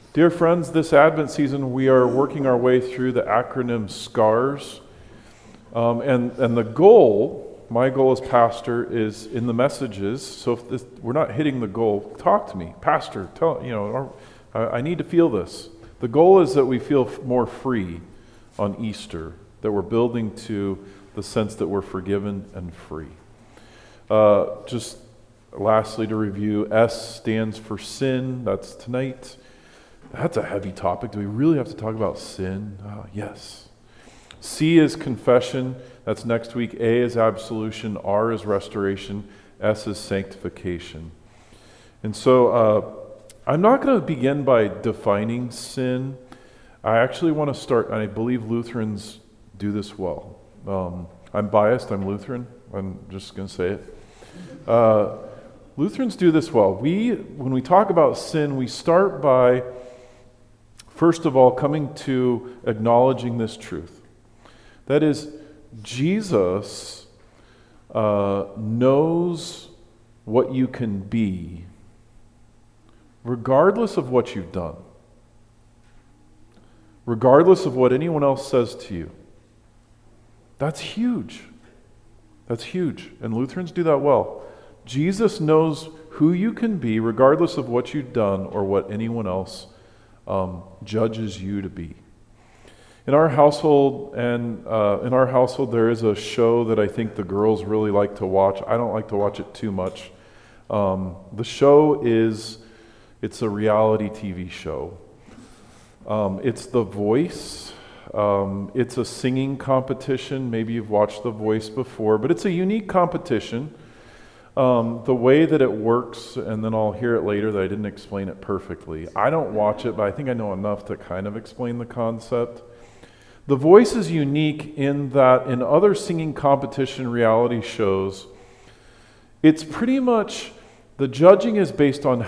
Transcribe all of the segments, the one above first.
Dear friends, this Advent season we are working our way through the acronym SCARS. And the goal, my goal as pastor, is in the messages. So if we're not hitting the goal, talk to me. Pastor, I need to feel this. The goal is that we feel more free on Easter, that we're building to the sense that we're forgiven and free. Just lastly to review, S stands for sin. That's tonight. That's a heavy topic. Do we really have to talk about sin? Yes. C is confession. That's next week. A is absolution. R is restoration. S is sanctification. And so I'm not going to begin by defining sin. I actually want to start, and I believe Lutherans do this well. I'm biased. I'm Lutheran. I'm just going to say it. Lutherans do this well. When we talk about sin, we start by, first of all, coming to acknowledging this truth. That is, Jesus knows what you can be, regardless of what you've done, regardless of what anyone else says to you. That's huge. That's huge. And Lutherans do that well. Jesus knows who you can be, regardless of what you've done or what anyone else judges you to be. In our household, there is a show that I think the girls really like to watch. I don't like to watch it too much. The show it's a reality TV show. It's The Voice. It's a singing competition. Maybe you've watched The Voice before, but it's a unique competition. The way that it works, and then I'll hear it later that I didn't explain it perfectly. I don't watch it, but I think I know enough to kind of explain the concept. The Voice is unique in that in other singing competition reality shows, it's pretty much, the judging is based on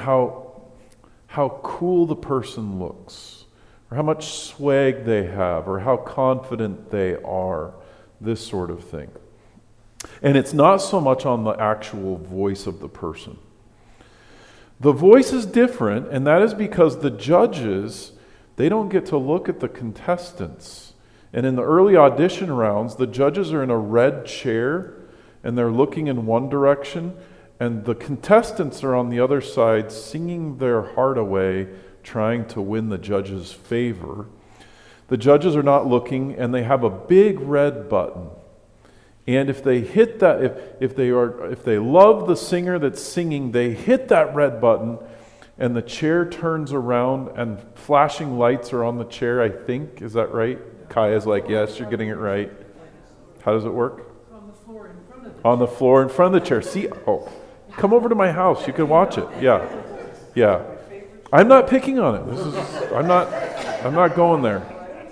how cool the person looks, or how much swag they have, or how confident they are, this sort of thing. And it's not so much on the actual voice of the person. The voice is different, and that is because the judges, they don't get to look at the contestants. And in the early audition rounds, the judges are in a red chair, and they're looking in one direction, and the contestants are on the other side singing their heart away, trying to win the judges' favor. The judges are not looking, and they have a big red button. And if they hit that, if they love the singer that's singing, they hit that red button, and the chair turns around, and flashing lights are on the chair, I think. Is that right? Kaya's like, yes, you're getting it right. How does it work? On the floor in front of the chair. On the floor in front of the chair. See, come over to my house. You can watch it. Yeah. I'm not picking on it. I'm not going there.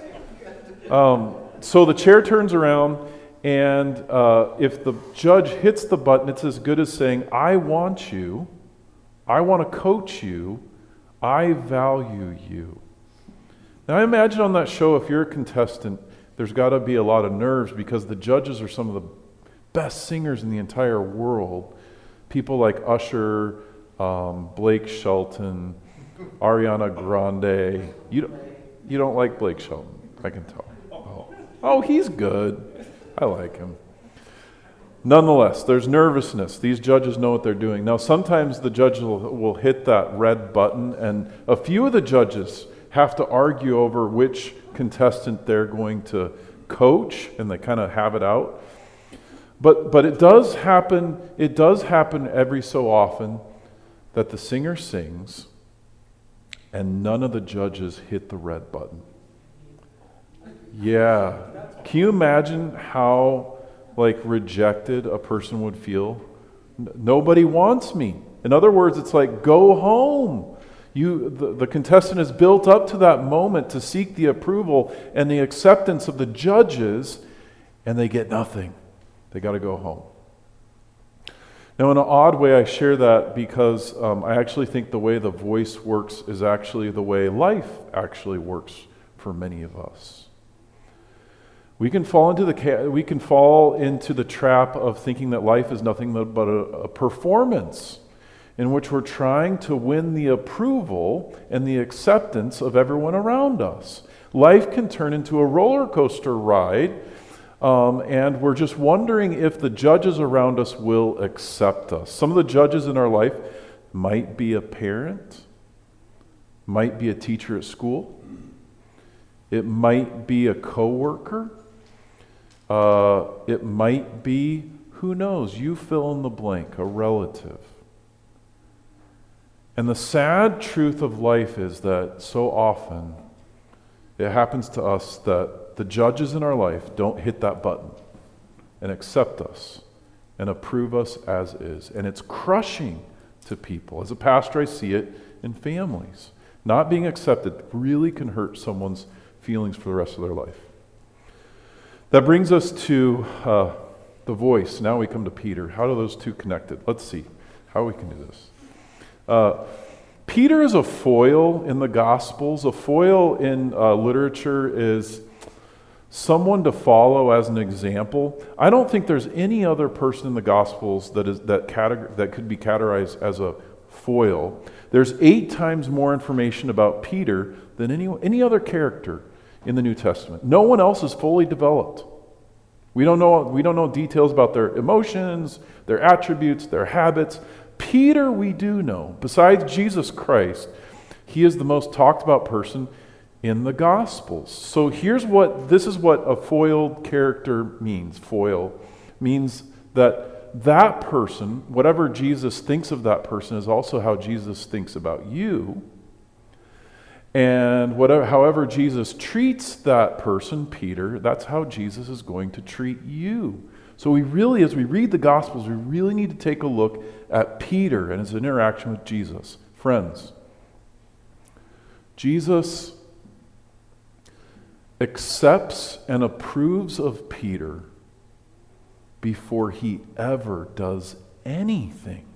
So the chair turns around, and if the judge hits the button, it's as good as saying, I want you, I want to coach you, I value you. Now I imagine on that show, if you're a contestant, there's got to be a lot of nerves because the judges are some of the best singers in the entire world. People like Usher, Blake Shelton, Ariana Grande. You don't like Blake Shelton, I can tell. Oh, he's good. I like him. Nonetheless, there's nervousness. These judges know what they're doing. Now, sometimes the judges will hit that red button, and a few of the judges have to argue over which contestant they're going to coach, and they kind of have it out. But it does happen every so often that the singer sings, and none of the judges hit the red button. Yeah. Can you imagine how rejected a person would feel? Nobody wants me. In other words, it's like, go home. The contestant is built up to that moment to seek the approval and the acceptance of the judges, and they get nothing. They got to go home. Now, in an odd way, I share that because I actually think the way the voice works is actually the way life actually works for many of us. We can fall into the trap of thinking that life is nothing but a performance. in which we're trying to win the approval and the acceptance of everyone around us. Life can turn into a roller coaster ride, and we're just wondering if the judges around us will accept us. Some of the judges in our life might be a parent, might be a teacher at school, it might be a coworker, it might be, who knows, you fill in the blank, a relative. And the sad truth of life is that so often it happens to us that the judges in our life don't hit that button and accept us and approve us as is. And it's crushing to people. As a pastor, I see it in families. Not being accepted really can hurt someone's feelings for the rest of their life. That brings us to the voice. Now we come to Peter. How are those two connected? Let's see how we can do this. Peter is a foil in the Gospels. A foil in literature is someone to follow as an example. I don't think there's any other person in the Gospels that could be categorized as a foil. There's 8 times more information about Peter than any other character in the New Testament. No one else is fully developed. We don't know details about their emotions, their attributes, their habits. Peter, we do know. Besides Jesus Christ, he is the most talked about person in the Gospels. So this is what a foiled character means. Foil means that person, whatever Jesus thinks of that person, is also how Jesus thinks about you. And however Jesus treats that person, Peter, that's how Jesus is going to treat you. So as we read the Gospels, we really need to take a look at Peter and his interaction with Jesus. Friends, Jesus accepts and approves of Peter before he ever does anything.